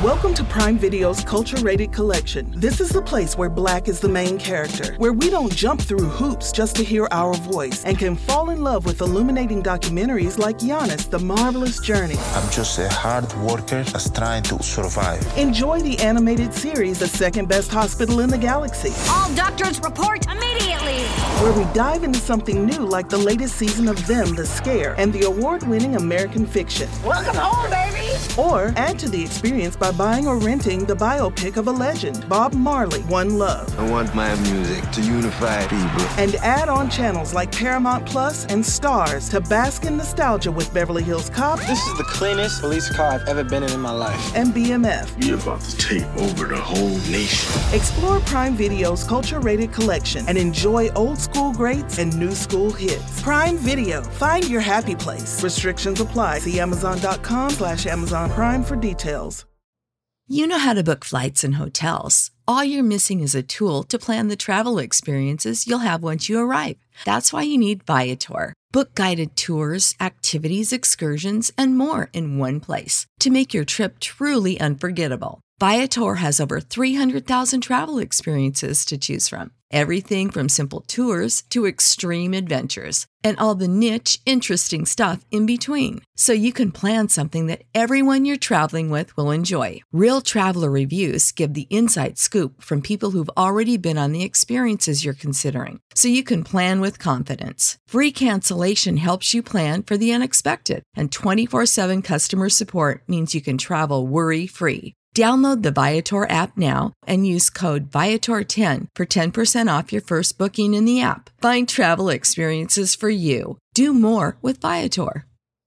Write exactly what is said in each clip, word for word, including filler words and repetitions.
Welcome to Prime Video's Culture-Rated Collection. This is the place where Black is the main character, where we don't jump through hoops just to hear our voice, and can fall in love with illuminating documentaries like Giannis, The Marvelous Journey. I'm just a hard worker that's trying to survive. Enjoy the animated series, The Second Best Hospital in the Galaxy. All doctors report immediately! Where we dive into something new like the latest season of Them, The Scare, and the award-winning American Fiction. Welcome home, baby! Or add to the experience by buying or renting the biopic of a legend, Bob Marley, One Love. I want my music to unify people. And add on channels like Paramount Plus and Stars to bask in nostalgia with Beverly Hills Cop. This is the cleanest police car I've ever been in in my life. And B M F. We're about to take over the whole nation. Explore Prime Video's Culture-Rated Collection and enjoy old school greats and new school hits. Prime Video. Find your happy place. Restrictions apply. See Amazon.com slash Amazon Prime for details. You know how to book flights and hotels. All you're missing is a tool to plan the travel experiences you'll have once you arrive. That's why you need Viator. Book guided tours, activities, excursions, and more in one place to make your trip truly unforgettable. Viator has over three hundred thousand travel experiences to choose from. Everything from simple tours to extreme adventures and all the niche, interesting stuff in between. So you can plan something that everyone you're traveling with will enjoy. Real traveler reviews give the inside scoop from people who've already been on the experiences you're considering. So you can plan with confidence. Free cancellation helps you plan for the unexpected. And twenty-four seven customer support means you can travel worry-free. Download the Viator app now and use code Viator ten for ten percent off your first booking in the app. Find travel experiences for you. Do more with Viator.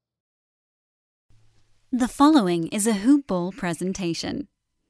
The following is a Hoop Ball presentation.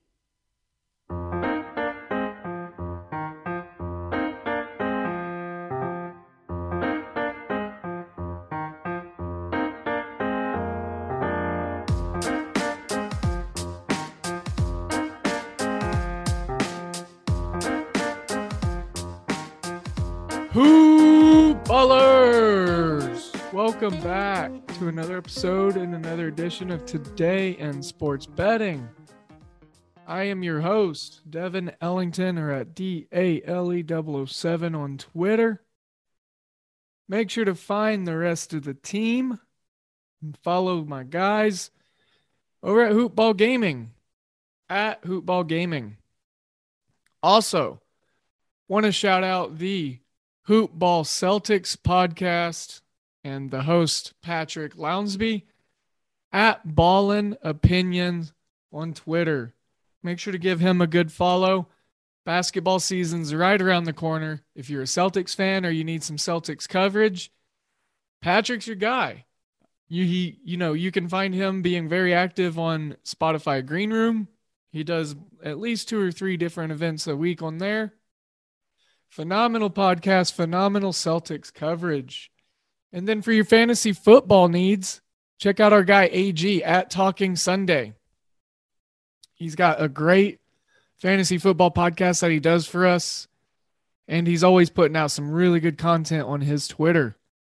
Hoop Ballers! Welcome back to another episode and another edition of Today in Sports Betting. I am your host, Devin Ellington, or at D A L E double oh seven on Twitter. Make sure to find the rest of the team and follow my guys over at Hoop Ball Gaming, at Hoop Ball Gaming. Also, want to shout out the Hoop Ball Celtics podcast and the host Patrick Lounsby at Ballin Opinions on Twitter. Make sure to give him a good follow. Basketball season's right around the corner. If you're a Celtics fan or you need some Celtics coverage, Patrick's your guy. You he you know you can find him being very active on Spotify Green Room. He does at least two or three different events a week on there. Phenomenal podcast, phenomenal Celtics coverage. And then for your fantasy football needs, check out our guy A G at Talking Sunday. He's got a great fantasy football podcast that he does for us, and he's always putting out some really good content on his Twitter.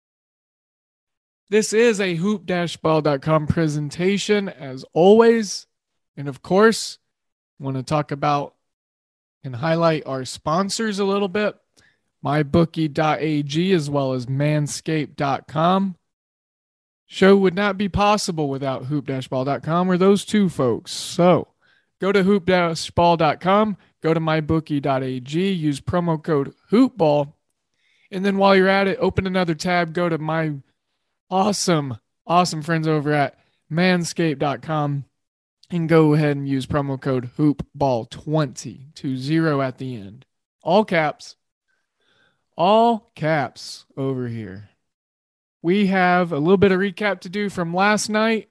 This is a hoop dash ball dot com presentation, as always. And of course, I want to talk about and highlight our sponsors a little bit, my bookie dot a g as well as manscaped dot com. Show would not be possible without hoop dash ball dot com or those two folks. So go to hoop dash ball dot com, go to my bookie dot a g, use promo code HoopBall, and then while you're at it, open another tab, go to my awesome, awesome friends over at manscaped dot com. And go ahead and use promo code hoop ball twenty to zero at the end. All caps. All caps over here. We have a little bit of recap to do from last night.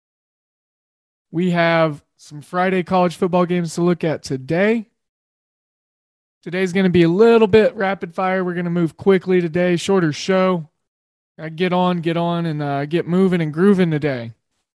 We have some Friday college football games to look at today. Today's going to be a little bit rapid fire. We're going to move quickly today. Shorter show. I get on, get on, and uh, get moving and grooving today.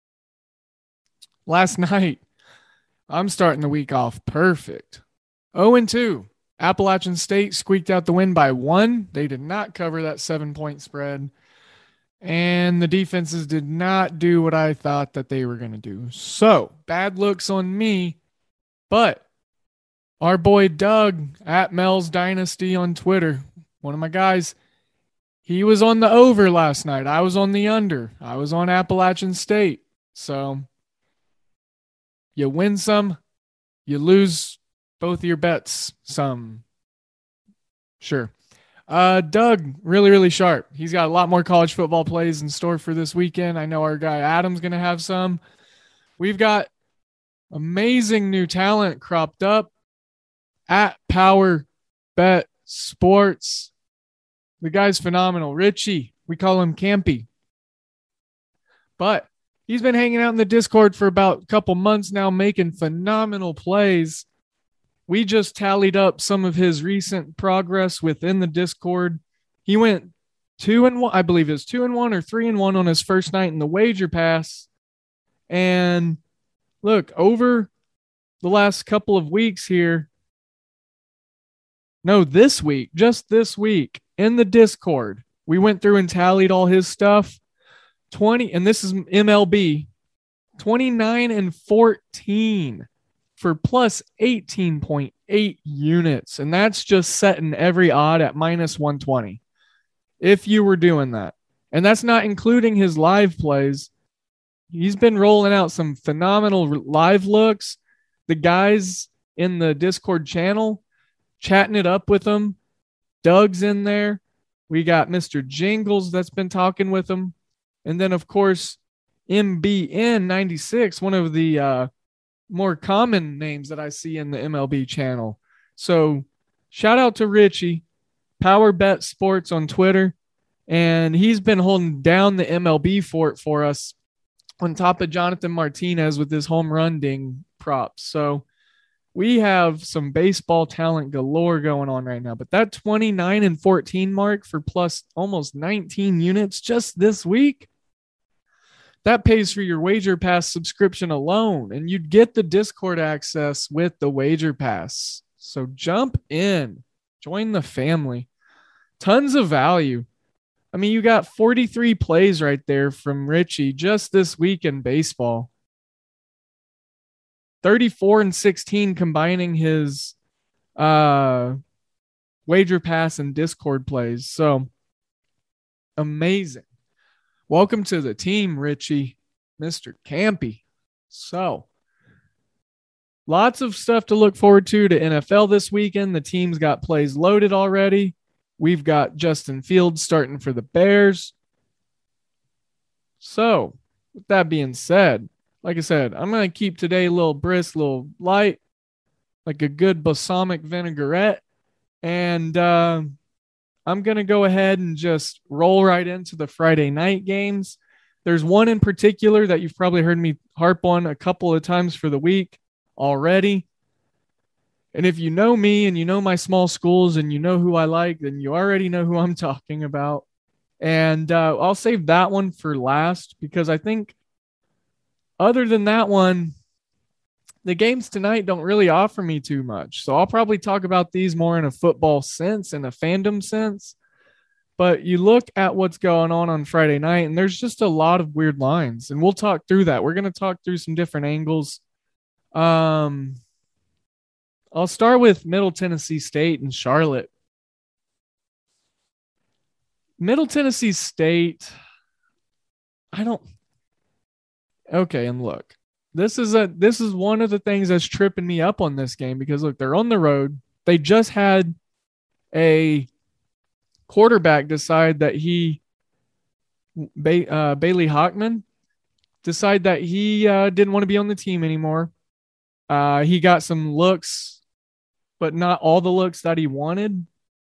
Last night, I'm starting the week off perfect. oh and two. Appalachian State squeaked out the win by one. They did not cover that seven-point spread. And the defenses did not do what I thought that they were going to do. So, bad looks on me. But our boy Doug at Mel's Dynasty on Twitter, one of my guys, he was on the over last night. I was on the under. I was on Appalachian State. So, you win some, you lose both of your bets some. Sure. Uh, Doug, really, really sharp. He's got a lot more college football plays in store for this weekend. I know our guy Adam's going to have some. We've got amazing new talent cropped up at Power Bet Sports. The guy's phenomenal. Richie, we call him Campy. But he's been hanging out in the Discord for about a couple months now, making phenomenal plays. We just tallied up some of his recent progress within the Discord. He went two and one, I believe it was two and one or three and one on his first night in the wager pass. And look, over the last couple of weeks here, no, this week, just this week in the Discord, we went through and tallied all his stuff. twenty, and this is M L B, twenty-nine and fourteen. For plus eighteen point eight units. And that's just setting every odd at minus one twenty. If you were doing that. And that's not including his live plays. He's been rolling out some phenomenal live looks. The guys in the Discord channel, chatting it up with them. Doug's in there. We got Mister Jingles that's been talking with him. And then, of course, M B N ninety-six, one of the uh, more common names that I see in the M L B channel. So shout out to Richie, Power Bet Sports on Twitter. And he's been holding down the M L B fort for us on top of Jonathan Martinez with his home run ding props. So we have some baseball talent galore going on right now. But that twenty-nine and fourteen mark for plus almost nineteen units just this week, that pays for your Wager Pass subscription alone, and you'd get the Discord access with the Wager Pass. So jump in, join the family. Tons of value. I mean, you got forty-three plays right there from Richie just this week in baseball. thirty-four and sixteen combining his uh, Wager Pass and Discord plays. So amazing. Welcome to the team, Richie, Mister Campy. So, lots of stuff to look forward to to N F L this weekend. The team's got plays loaded already. We've got Justin Fields starting for the Bears. So, with that being said, like I said, I'm going to keep today a little brisk, a little light, like a good balsamic vinaigrette. And, uh, I'm going to go ahead and just roll right into the Friday night games. There's one in particular that you've probably heard me harp on a couple of times for the week already. And if you know me and you know my small schools and you know who I like, then you already know who I'm talking about. And uh, I'll save that one for last because I think other than that one, the games tonight don't really offer me too much. So I'll probably talk about these more in a football sense, in a fandom sense. But you look at what's going on on Friday night, and there's just a lot of weird lines. And we'll talk through that. We're going to talk through some different angles. Um, I'll start with Middle Tennessee State and Charlotte. Middle Tennessee State, I don't... Okay, and look. This is a this is one of the things that's tripping me up on this game because, look, they're on the road. They just had a quarterback decide that he, ba- uh, Bailey Hockman, decide that he uh, didn't want to be on the team anymore. Uh, he got some looks, but not all the looks that he wanted.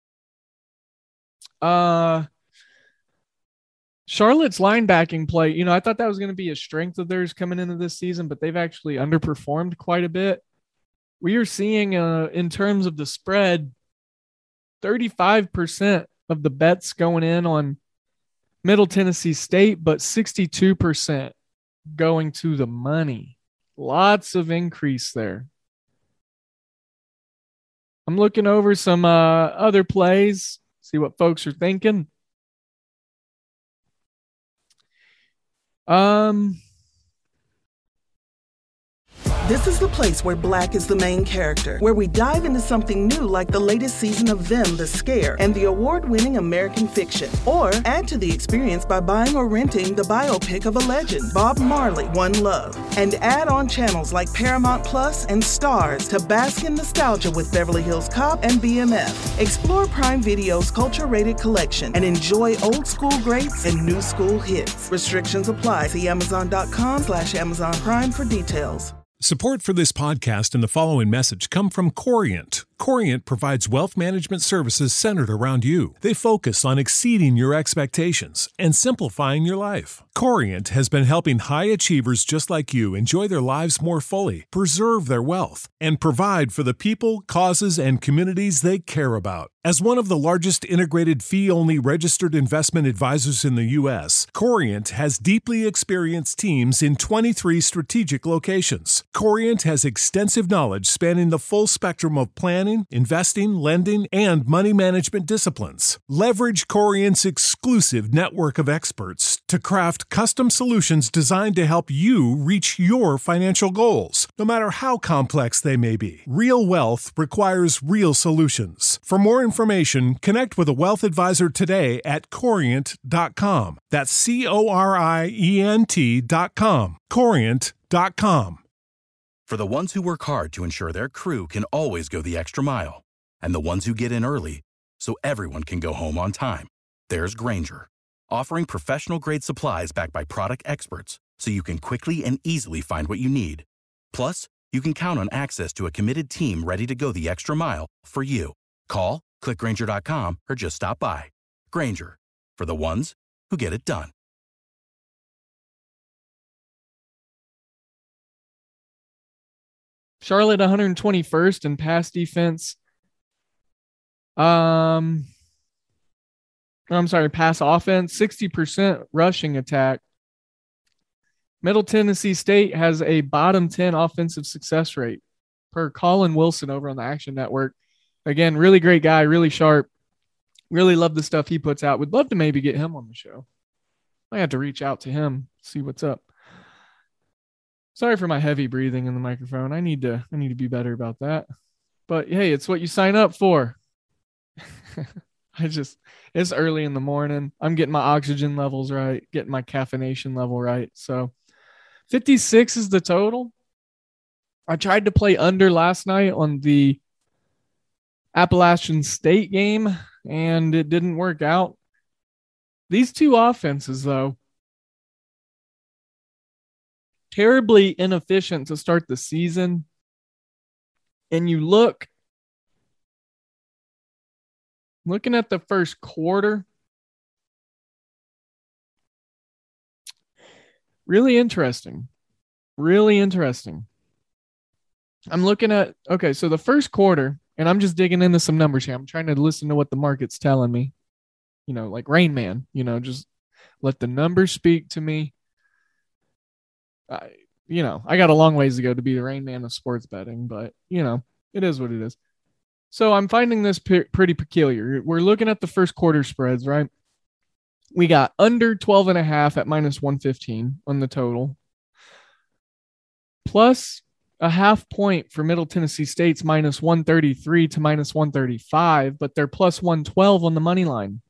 Uh, Charlotte's linebacking play, you know, I thought that was going to be a strength of theirs coming into this season, but they've actually underperformed quite a bit. We are seeing, uh, in terms of the spread, thirty-five percent of the bets going in on Middle Tennessee State, but sixty-two percent going to the money. Lots of increase there. I'm looking over some uh, other plays, see what folks are thinking. Um, This is the place where Black is the main character, where we dive into something new like the latest season of Them, The Scare, and the award-winning American Fiction. Or add to the experience by buying or renting the biopic of a legend, Bob Marley, One Love. And add on channels like Paramount Plus and Stars to bask in nostalgia with Beverly Hills Cop and B M F. Explore Prime Video's culture-rated collection and enjoy old school greats and new school hits. Restrictions apply. See Amazon.com slash Amazon Prime for details. Support for this podcast and the following message come from Corient. Corient provides wealth management services centered around you. They focus on exceeding your expectations and simplifying your life. Corient has been helping high achievers just like you enjoy their lives more fully, preserve their wealth, and provide for the people, causes, and communities they care about. As one of the largest integrated fee-only registered investment advisors in the U S, Corient has deeply experienced teams in twenty-three strategic locations. Corient has extensive knowledge spanning the full spectrum of planning, investing, lending, and money management disciplines. Leverage Corient's exclusive network of experts to craft custom solutions designed to help you reach your financial goals, no matter how complex they may be. Real wealth requires real solutions. For more information, connect with a wealth advisor today at corient dot com. That's C O R I E N T dot com. corient dot com. For the ones who work hard to ensure their crew can always go the extra mile, and the ones who get in early so everyone can go home on time, there's Grainger, offering professional-grade supplies backed by product experts so you can quickly and easily find what you need. Plus, you can count on access to a committed team ready to go the extra mile for you. Call, click Grainger dot com, or just stop by. Grainger, for the ones who get it done. Charlotte one hundred twenty-first in pass defense. Um, I'm sorry, pass offense, sixty percent rushing attack. Middle Tennessee State has a bottom ten offensive success rate per Colin Wilson over on the Action Network. Again, really great guy, really sharp. Really love the stuff he puts out. Would love to maybe get him on the show. I have to reach out to him, see what's up. Sorry for my heavy breathing in the microphone. I need to I need to be better about that. But hey, it's what you sign up for. I just it's early in the morning. I'm getting my oxygen levels right, getting my caffeination level right. So fifty-six is the total. I tried to play under last night on the Appalachian State game, and it didn't work out. These two offenses, though, terribly inefficient to start the season. And you look, looking at the first quarter, really interesting. Really interesting. I'm looking at, okay, so the first quarter, and I'm just digging into some numbers here. I'm trying to listen to what the market's telling me. You know, like Rain Man, you know, just let the numbers speak to me. I, you know, I got a long ways to go to be the Rain Man of sports betting, but, you know, it is what it is. So I'm finding this p- pretty peculiar. We're looking at the first quarter spreads, right? We got under twelve and a half at minus one fifteen on the total, plus a half point for Middle Tennessee State's minus one thirty-three to minus one thirty-five, but they're plus one twelve on the money line.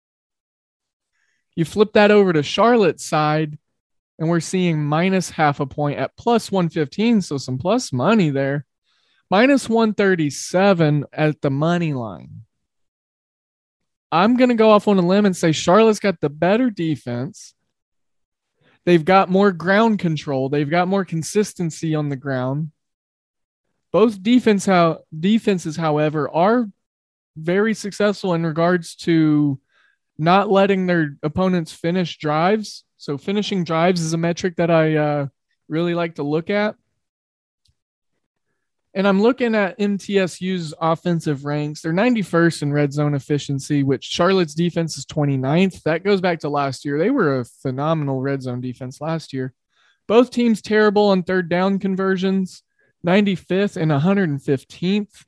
You flip that over to Charlotte's side, and we're seeing minus half a point at plus one fifteen, so some plus money there. Minus one thirty-seven at the money line. I'm going to go off on a limb and say Charlotte's got the better defense. They've got more ground control. They've got more consistency on the ground. Both defense, how, defenses, however, are very successful in regards to not letting their opponents finish drives. So finishing drives is a metric that I uh, really like to look at. And I'm looking at M T S U's offensive ranks. They're ninety-first in red zone efficiency, which Charlotte's defense is twenty-ninth. That goes back to last year. They were a phenomenal red zone defense last year. Both teams terrible on third down conversions, ninety-fifth and one hundred fifteenth.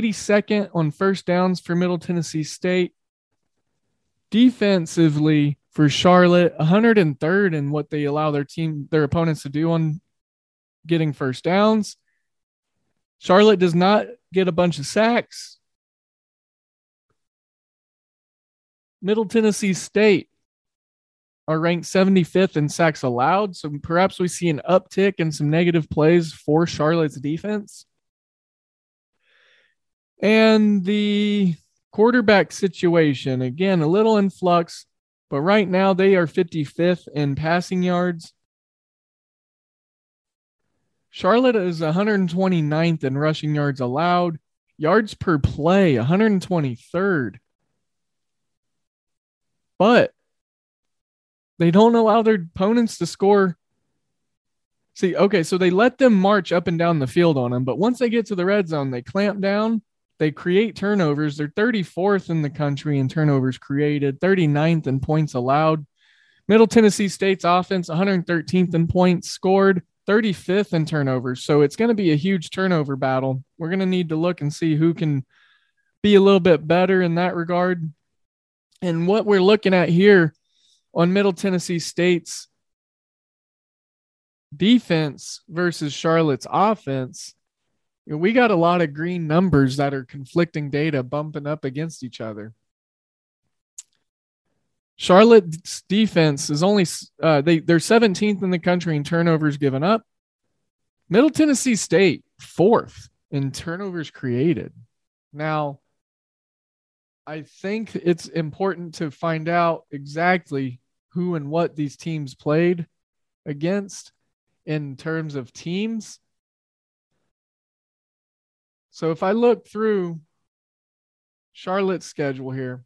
eighty-second on first downs for Middle Tennessee State. Defensively, for Charlotte, one hundred third in what they allow their team, their opponents to do on getting first downs. Charlotte does not get a bunch of sacks. Middle Tennessee State are ranked seventy-fifth in sacks allowed, so perhaps we see an uptick in some negative plays for Charlotte's defense. And the quarterback situation, again, a little in flux, but right now they are fifty-fifth in passing yards. Charlotte is one hundred twenty-ninth in rushing yards allowed. Yards per play, one hundred twenty-third. But they don't allow their opponents to score. See, okay, so they let them march up and down the field on them, but once they get to the red zone, they clamp down. They create turnovers. They're thirty-fourth in the country in turnovers created, thirty-ninth in points allowed. Middle Tennessee State's offense, one hundred thirteenth in points scored, thirty-fifth in turnovers. So it's going to be a huge turnover battle. We're going to need to look and see who can be a little bit better in that regard. And what we're looking at here on Middle Tennessee State's defense versus Charlotte's offense, we got a lot of green numbers that are conflicting data bumping up against each other. Charlotte's defense is only uh, they they're seventeenth in the country in turnovers given up. Middle Tennessee State fourth in turnovers created. Now, I think it's important to find out exactly who and what these teams played against in terms of teams. So if I look through Charlotte's schedule here,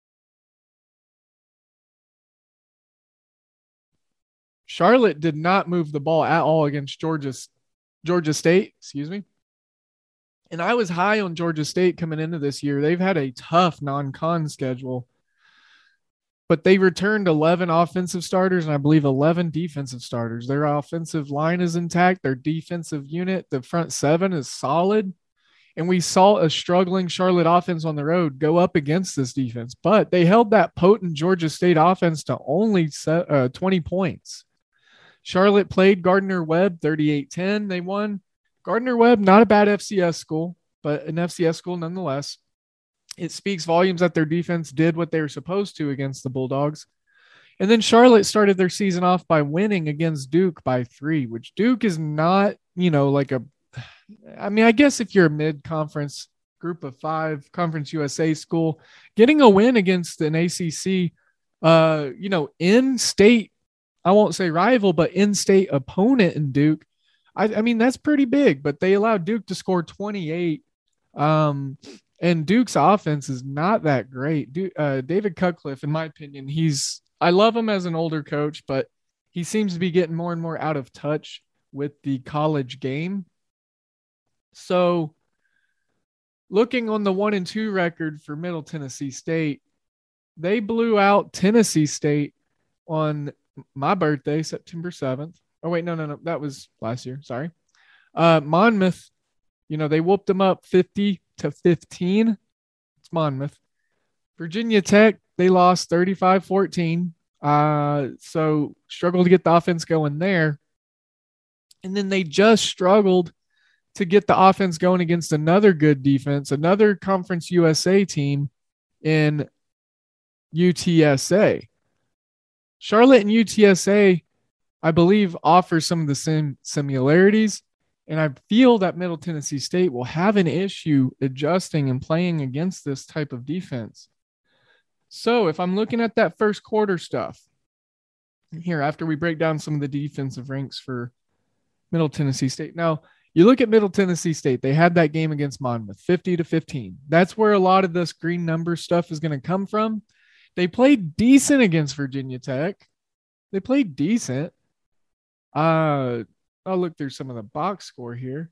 Charlotte did not move the ball at all against Georgia, Georgia State, excuse me. And I was high on Georgia State coming into this year. They've had a tough non-con schedule, but they returned eleven offensive starters and I believe eleven defensive starters. Their offensive line is intact. Their defensive unit, the front seven, is solid. And we saw a struggling Charlotte offense on the road go up against this defense, but they held that potent Georgia State offense to only uh, twenty points. Charlotte played Gardner-Webb thirty-eight ten. They won. Gardner-Webb, not a bad F C S school, but an F C S school nonetheless. It speaks volumes that their defense did what they were supposed to against the Bulldogs. And then Charlotte started their season off by winning against Duke by three, which Duke is not, you know, like a, I mean, I guess if you're a mid-conference group of five Conference U S A school, getting a win against an A C C, uh, you know, in-state, I won't say rival, but in-state opponent in Duke, I, I mean, that's pretty big, but they allowed Duke to score twenty-eight. Um, and Duke's offense is not that great. Duke, uh, David Cutcliffe, in my opinion, he's, I love him as an older coach, but he seems to be getting more and more out of touch with the college game. So looking on the one and two record for Middle Tennessee State, they blew out Tennessee State on my birthday, September seventh. Oh, wait, no, no, no. That was last year. Sorry. Uh, Monmouth, you know, they whooped them up fifty to fifteen. It's Monmouth. Virginia Tech, they lost thirty-five fourteen. Uh, so struggled to get the offense going there. And then they just struggled to get the offense going against another good defense, another Conference U S A team in U T S A. Charlotte and U T S A, I believe, offer some of the same similarities, and I feel that Middle Tennessee State will have an issue adjusting and playing against this type of defense. So if I'm looking at that first quarter stuff here, after we break down some of the defensive ranks for Middle Tennessee State. Now, you look at Middle Tennessee State, they had that game against Monmouth, fifty to fifteen. That's where a lot of this green number stuff is going to come from. They played decent against Virginia Tech. They played decent. Uh, I'll look through some of the box score here.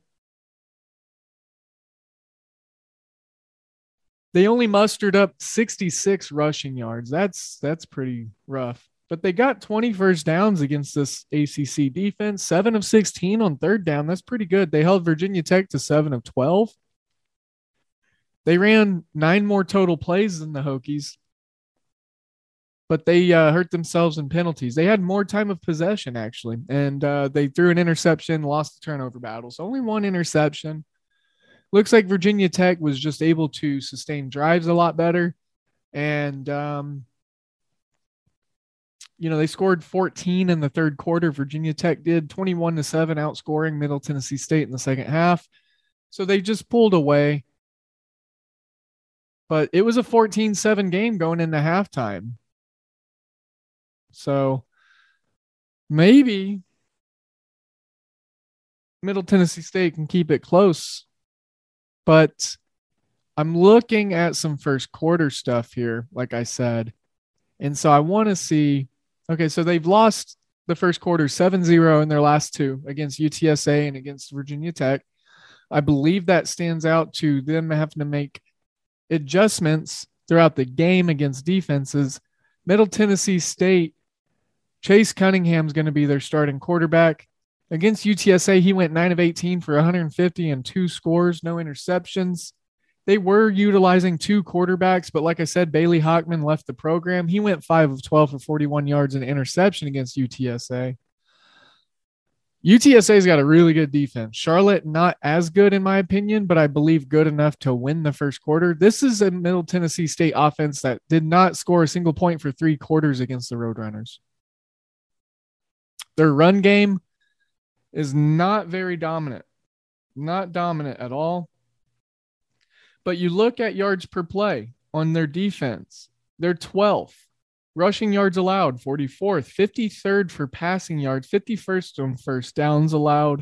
They only mustered up sixty-six rushing yards. That's that's pretty rough. But they got twenty first downs against this A C C defense, seven of sixteen on third down. That's pretty good. They held Virginia Tech to seven of twelve. They ran nine more total plays than the Hokies. but they uh, hurt themselves in penalties. They had more time of possession, actually, and uh, they threw an interception, lost the turnover battle. So only one interception. Looks like Virginia Tech was just able to sustain drives a lot better. And, um, you know, they scored fourteen in the third quarter. Virginia Tech did twenty-one to seven, outscoring Middle Tennessee State in the second half. So they just pulled away. But it was a fourteen seven game going into halftime. So maybe Middle Tennessee State can keep it close. But I'm looking at some first quarter stuff here, like I said. And so I want to see, okay, so they've lost the first quarter seven zero in their last two against U T S A and against Virginia Tech. I believe that stands out to them having to make adjustments throughout the game against defenses. Middle Tennessee State, Chase Cunningham's going to be their starting quarterback. Against U T S A, he went nine of eighteen for one hundred fifty and two scores, no interceptions. They were utilizing two quarterbacks, but like I said, Bailey Hockman left the program. He went five of twelve for forty-one yards and interception against U T S A. U T S A's got a really good defense. Charlotte, not as good in my opinion, but I believe good enough to win the first quarter. This is a Middle Tennessee State offense that did not score a single point for three quarters against the Roadrunners. Their run game is not very dominant. Not dominant at all. But you look at yards per play on their defense. They're twelfth. Rushing yards allowed, forty-fourth. fifty-third for passing yards, fifty-first on first downs allowed.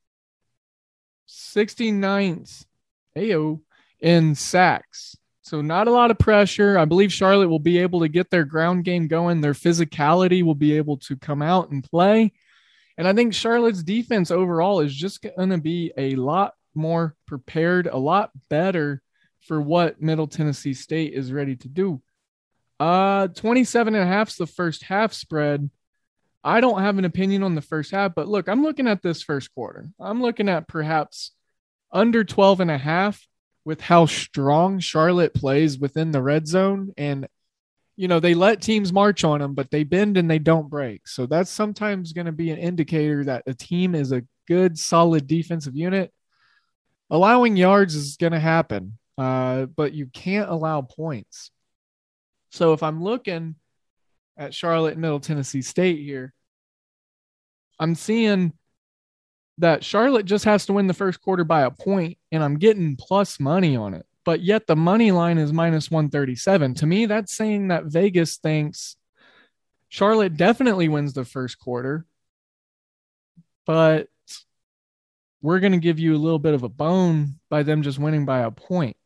sixty-ninth Ayo, in sacks. So not a lot of pressure. I believe Charlotte will be able to get their ground game going. Their physicality will be able to come out and play. And I think Charlotte's defense overall is just going to be a lot more prepared, a lot better for what Middle Tennessee State is ready to do. Uh, twenty-seven and a half is the first half spread. I don't have an opinion on the first half, but look, I'm looking at this first quarter. I'm looking at perhaps under twelve and a half with how strong Charlotte plays within the red zone. And, you know, they let teams march on them, but they bend and they don't break. So that's sometimes going to be an indicator that a team is a good, solid defensive unit. Allowing yards is going to happen, uh, but you can't allow points. So if I'm looking at Charlotte and Middle Tennessee State here, I'm seeing that Charlotte just has to win the first quarter by a point, and I'm getting plus money on it. But yet the money line is minus one thirty-seven. To me, that's saying that Vegas thinks Charlotte definitely wins the first quarter, but we're going to give you a little bit of a bone by them just winning by a point.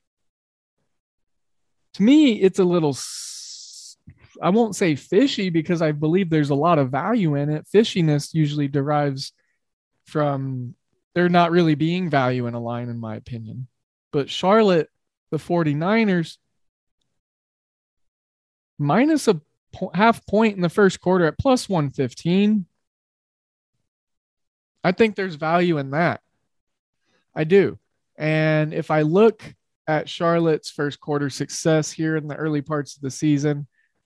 To me, it's a little, I won't say fishy because I believe there's a lot of value in it. Fishiness usually derives from there not really being value in a line, in my opinion. But Charlotte, the 49ers, minus a po- half point in the first quarter at plus one fifteen. I think there's value in that. I do. And if I look at Charlotte's first quarter success here in the early parts of the season,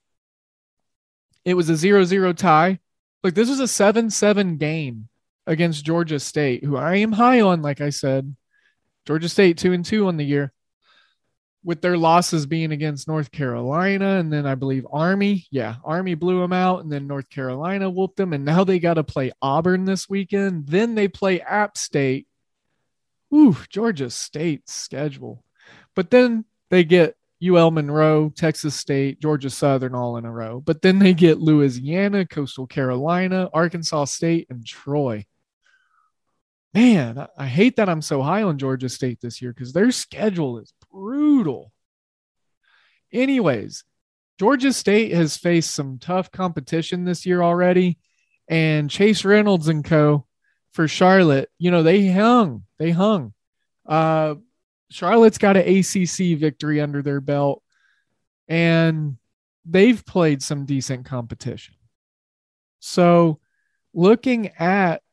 it was a zero zero tie. Look, this was a seven seven game against Georgia State, who I am high on, like I said. Georgia State two and two on the year, with their losses being against North Carolina, and then I believe Army. Yeah, Army blew them out, and then North Carolina whooped them, and now they got to play Auburn this weekend. Then they play App State. Ooh, Georgia State's schedule. But then they get U L Monroe, Texas State, Georgia Southern all in a row. But then they get Louisiana, Coastal Carolina, Arkansas State, and Troy. Man, I hate that I'm so high on Georgia State this year because their schedule is brutal. Anyways, Georgia State has faced some tough competition this year already, and Chase Reynolds and co. for Charlotte, you know, they hung. They hung. Uh, Charlotte's got an A C C victory under their belt, and they've played some decent competition. So looking at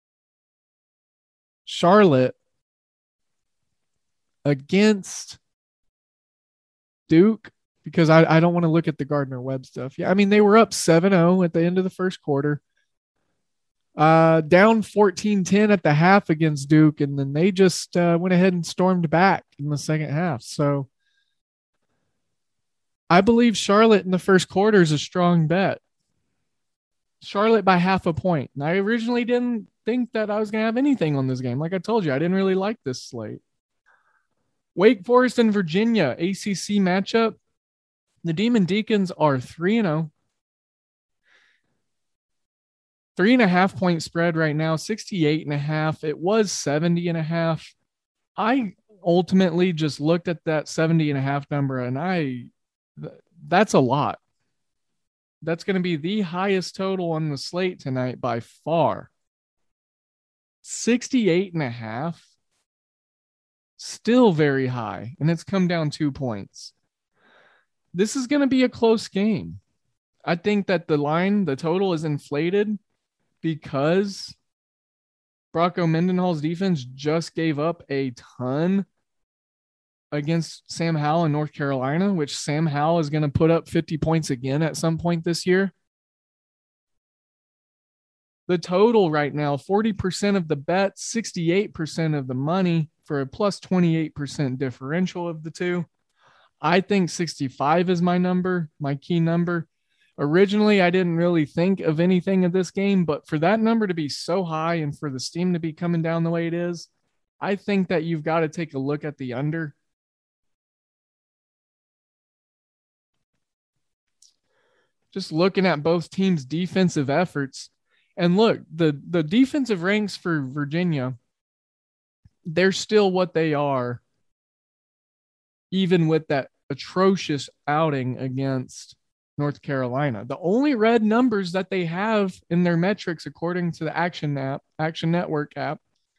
Charlotte against Duke, because I, I don't want to look at the Gardner-Webb stuff. Yeah, I mean, they were up seven oh at the end of the first quarter. Uh, down fourteen ten at the half against Duke, and then they just uh, went ahead and stormed back in the second half. So I believe Charlotte in the first quarter is a strong bet. Charlotte by half a point. And I originally didn't think that I was going to have anything on this game. Like I told you, I didn't really like this slate. Wake Forest and Virginia, A C C matchup. The Demon Deacons are three and oh. Three and a half point spread right now, sixty-eight and a half. It was seventy and a half. I ultimately just looked at that seventy and a half number, and I, that's a lot. That's going to be the highest total on the slate tonight by far. sixty-eight and a half. Still very high, and it's come down two points. This is going to be a close game. I think that the line, the total is inflated because Bronco Mendenhall's defense just gave up a ton against Sam Howell in North Carolina, which Sam Howell is going to put up fifty points again at some point this year. The total right now, forty percent of the bet, sixty-eight percent of the money for a plus twenty-eight percent differential of the two. I think sixty-five is my number, my key number. Originally, I didn't really think of anything of this game, but for that number to be so high and for the steam to be coming down the way it is, I think that you've got to take a look at the under. Just looking at both teams' defensive efforts. And look, the, the defensive ranks for Virginia, they're still what they are, even with that atrocious outing against North Carolina. The only red numbers that they have in their metrics, according to the Action app, Action Network app,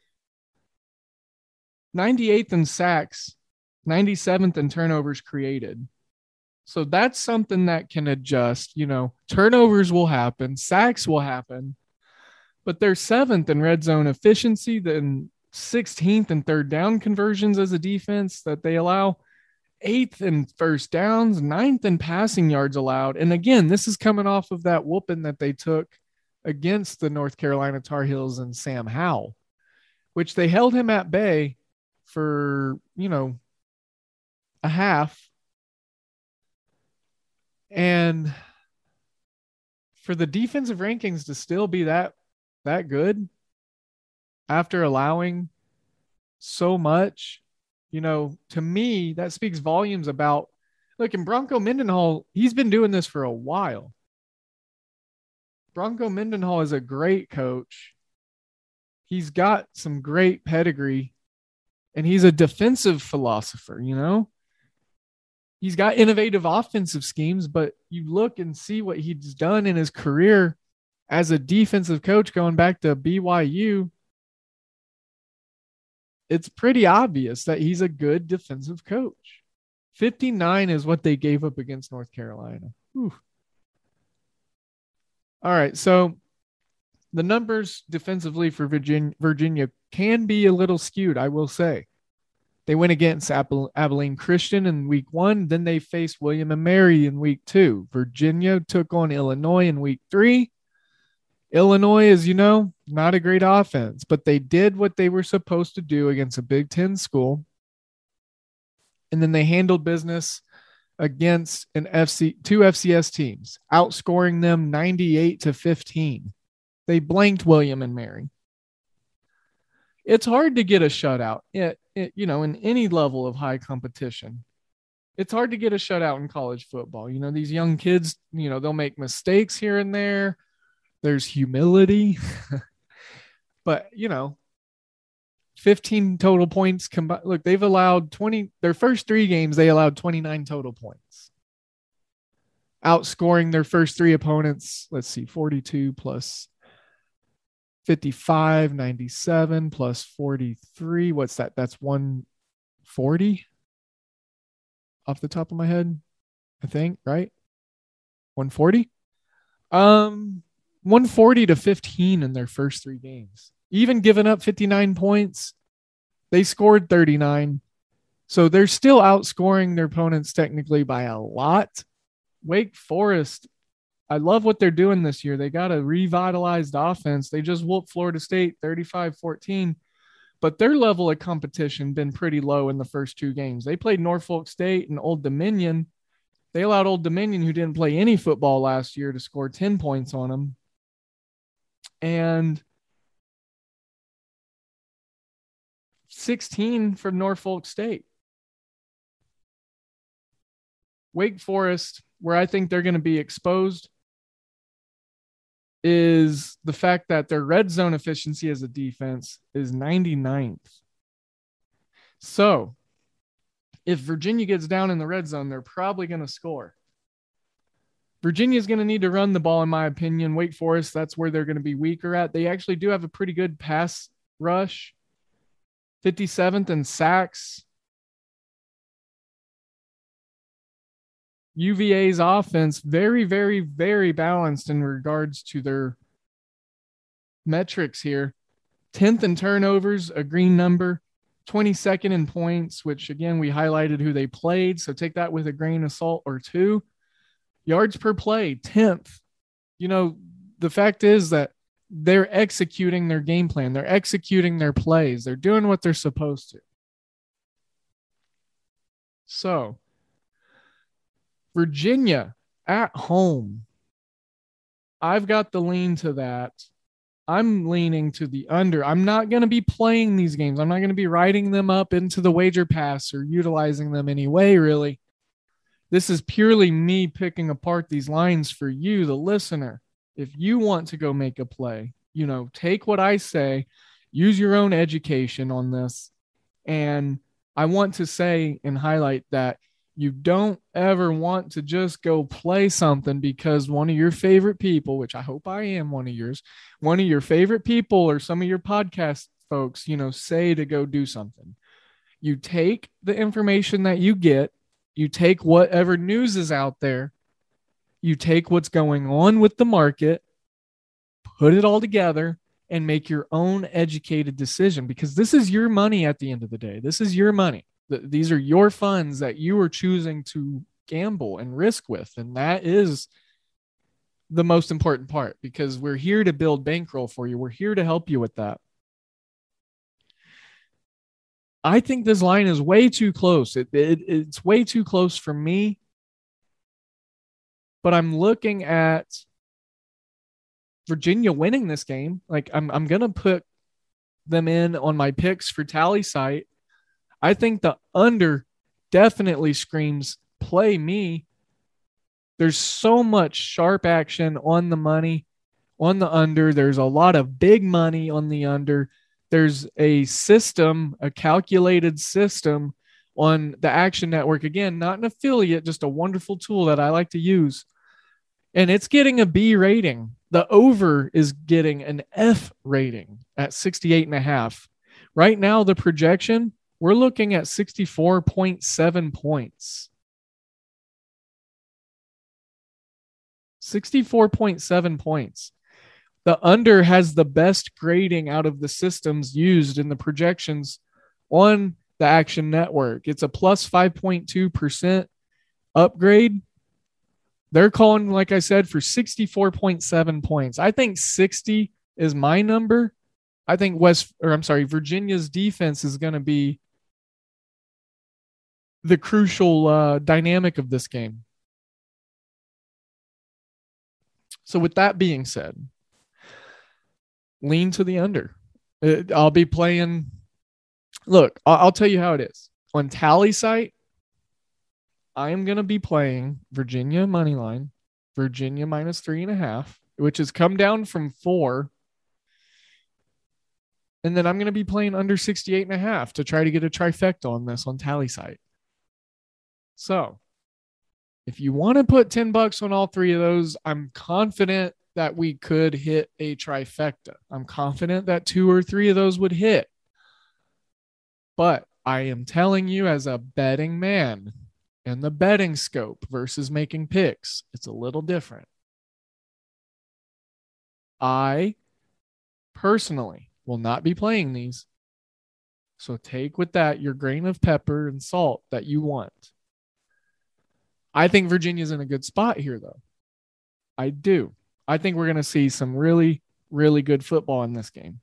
ninety-eighth in sacks, ninety-seventh in turnovers created. So that's something that can adjust. You know, turnovers will happen, sacks will happen, but they're seventh in red zone efficiency, then sixteenth in third down conversions as a defense that they allow, eighth in first downs, ninth in passing yards allowed. And again, this is coming off of that whooping that they took against the North Carolina Tar Heels and Sam Howell, which they held him at bay for, you know, a half. And for the defensive rankings to still be that, that good after allowing so much, you know, to me, that speaks volumes about, look, and Bronco Mendenhall, he's been doing this for a while. Bronco Mendenhall is a great coach. He's got some great pedigree, and he's a defensive philosopher, you know? He's got innovative offensive schemes, but you look and see what he's done in his career as a defensive coach going back to B Y U. It's pretty obvious that he's a good defensive coach. fifty-nine is what they gave up against North Carolina. Whew. All right, so the numbers defensively for Virginia, Virginia can be a little skewed, I will say. They went against Abilene Christian in week one. Then they faced William and Mary in week two. Virginia took on Illinois in week three. Illinois, as you know, not a great offense, but they did what they were supposed to do against a Big Ten school. And then they handled business against an F C, two F C S teams, outscoring them ninety-eight to fifteen. They blanked William and Mary. It's hard to get a shutout, it, it, you know, in any level of high competition. It's hard to get a shutout in college football. You know, these young kids, you know, they'll make mistakes here and there. There's humility. But, you know, fifteen total points combined. Look, they've allowed twenty, their first three games, they allowed twenty-nine total points. Outscoring their first three opponents, let's see, forty-two plus fifty-five, ninety-seven plus forty-three. What's that? That's one forty off the top of my head, I think, right? one forty? Um, one forty to fifteen in their first three games. Even giving up fifty-nine points, they scored thirty-nine. So they're still outscoring their opponents technically by a lot. Wake Forest, I love what they're doing this year. They got a revitalized offense. They just whooped Florida State thirty-five fourteen, but their level of competition been pretty low in the first two games. They played Norfolk State and Old Dominion. They allowed Old Dominion, who didn't play any football last year, to score ten points on them. And sixteen from Norfolk State. Wake Forest, where I think they're going to be exposed, is the fact that their red zone efficiency as a defense is ninety-ninth. So if Virginia gets down in the red zone, they're probably going to score. Virginia's going to need to run the ball, in my opinion. Wake Forest, that's where they're going to be weaker at. They actually do have a pretty good pass rush. fifty-seventh in sacks. U V A's offense, very, very, very balanced in regards to their metrics here. tenth in turnovers, a green number. twenty-second in points, which, again, we highlighted who they played, so take that with a grain of salt or two. Yards per play, tenth. You know, the fact is that they're executing their game plan. They're executing their plays. They're doing what they're supposed to. So, Virginia at home. I've got the lean to that. I'm leaning to the under. I'm not going to be playing these games. I'm not going to be writing them up into the wager pass or utilizing them anyway, really. This is purely me picking apart these lines for you, the listener. If you want to go make a play, you know, take what I say, use your own education on this. And I want to say and highlight that you don't ever want to just go play something because one of your favorite people, which I hope I am one of yours, one of your favorite people or some of your podcast folks, you know, say to go do something. You take the information that you get, you take whatever news is out there, you take what's going on with the market, put it all together, and make your own educated decision, because this is your money at the end of the day. This is your money. These are your funds that you are choosing to gamble and risk with. And that is the most important part, because we're here to build bankroll for you. We're here to help you with that. I think this line is way too close. It, it, it's way too close for me. But I'm looking at Virginia winning this game. Like I'm, I'm going to put them in on my picks for Tally Site. I think the under definitely screams play me. There's so much sharp action on the money, on the under. There's a lot of big money on the under. There's a system, a calculated system on the Action Network. Again, not an affiliate, just a wonderful tool that I like to use. And it's getting a B rating. The over is getting an F rating at sixty-eight and a half. Right now, the projection, we're looking at sixty-four point seven points. sixty-four point seven points. The under has the best grading out of the systems used in the projections on the Action Network. It's a plus five point two percent upgrade. They're calling, like I said, for sixty-four point seven points. I think sixty is my number. I think West, or I'm sorry, Virginia's defense is going to be the crucial uh, dynamic of this game. So with that being said, lean to the under. I'll be playing. Look, I'll tell you how it is. On Tally Site, I am going to be playing Virginia money line, Virginia minus three and a half, which has come down from four. And then I'm going to be playing under sixty-eight and a half to try to get a trifecta on this on Tally Site. So if you want to put ten bucks on all three of those, I'm confident that we could hit a trifecta. I'm confident that two or three of those would hit. But I am telling you, as a betting man in the betting scope versus making picks, it's a little different. I personally will not be playing these. So take with that your grain of pepper and salt that you want. I think Virginia's in a good spot here, though. I do. I think we're going to see some really, really good football in this game.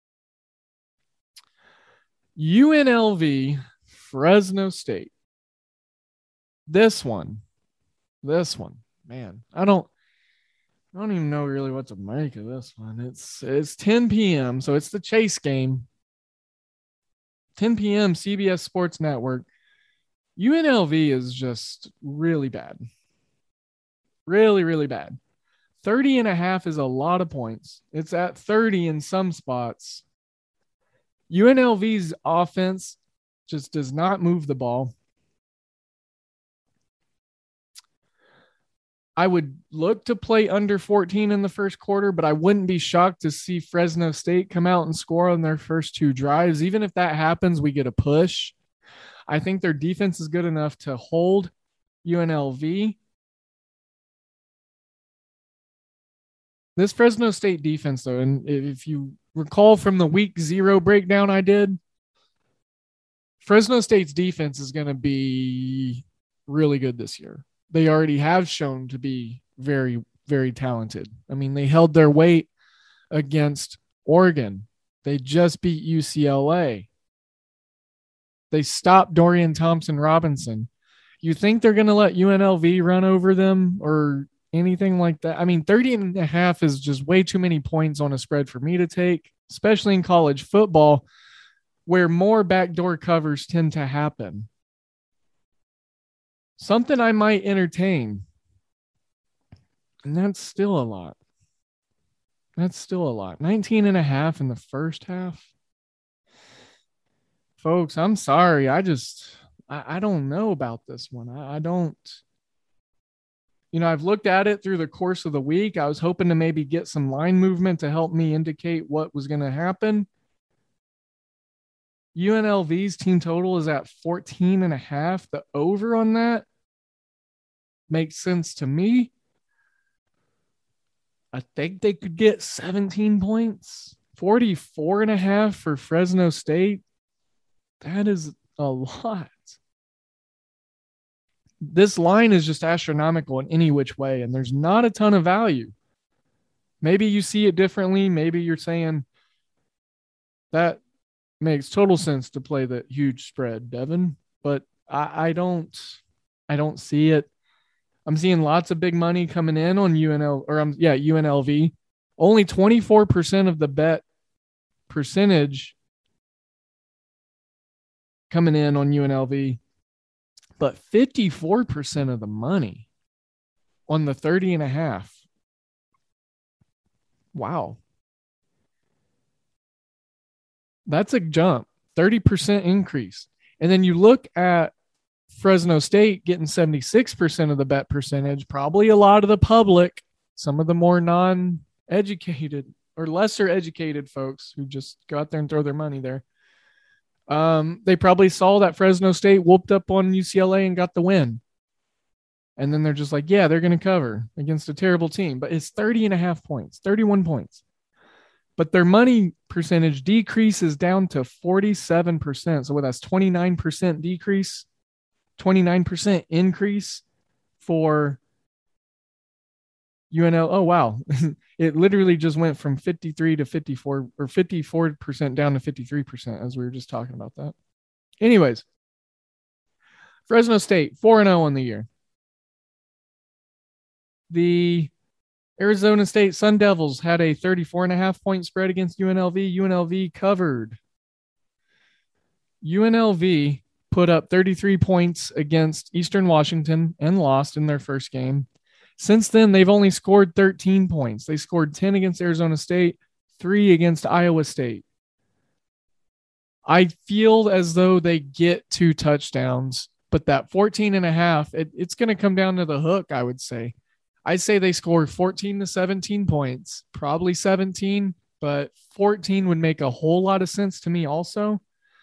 U N L V, Fresno State. This one, this one, man, I don't, I don't even know really what to make of this one. It's it's ten p.m., so it's the Chase game. ten p.m. C B S Sports Network. U N L V is just really bad. Really, really bad. thirty and a half is a lot of points. It's at thirty in some spots. U N L V's offense just does not move the ball. I would look to play under fourteen in the first quarter, but I wouldn't be shocked to see Fresno State come out and score on their first two drives. Even if that happens, we get a push. I think their defense is good enough to hold U N L V. This Fresno State defense, though, and if you recall from the week zero breakdown I did, Fresno State's defense is going to be really good this year. They already have shown to be very, very talented. I mean, they held their weight against Oregon. They just beat U C L A. They stopped Dorian Thompson-Robinson. You think they're going to let U N L V run over them or anything like that? I mean, thirty and a half is just way too many points on a spread for me to take, especially in college football, where more backdoor covers tend to happen. Something I might entertain. And that's still a lot. That's still a lot. nineteen and a half in the first half. Folks, I'm sorry. I just, I, I don't know about this one. I, I don't, you know, I've looked at it through the course of the week. I was hoping to maybe get some line movement to help me indicate what was going to happen. U N L V's team total is at fourteen and a half. The over on that makes sense to me. I think they could get seventeen points. forty-four and a half for Fresno State. That is a lot. This line is just astronomical in any which way, and there's not a ton of value. Maybe you see it differently. Maybe you're saying that makes total sense to play the huge spread, Devin, but I, I don't, I don't see it. I'm seeing lots of big money coming in on U N L or um, yeah, U N L V. Only twenty-four percent of the bet percentage coming in on U N L V, but fifty-four percent of the money on the thirty and a half. Wow. That's a jump, thirty percent increase. And then you look at Fresno State getting seventy-six percent of the bet percentage, probably a lot of the public, some of the more non-educated or lesser educated folks who just go out there and throw their money there. Um, they probably saw that Fresno State whooped up on U C L A and got the win. And then they're just like, yeah, they're going to cover against a terrible team. But it's thirty and a half points, thirty-one points. But their money percentage decreases down to forty-seven percent. So that's twenty-nine percent decrease, twenty-nine percent increase for U N L. Oh, wow. It literally just went from fifty-three to fifty-four or fifty-four percent down to fifty-three percent as we were just talking about that. Anyways, Fresno State, four and oh on the year. The Arizona State Sun Devils had a thirty-four and a half point spread against U N L V. U N L V covered. U N L V put up thirty-three points against Eastern Washington and lost in their first game. Since then, they've only scored thirteen points. They scored ten against Arizona State, three against Iowa State. I feel as though they get two touchdowns, but that fourteen and a half, it, it's going to come down to the hook, I would say. I'd say they score fourteen to seventeen points, probably seventeen, but fourteen would make a whole lot of sense to me also.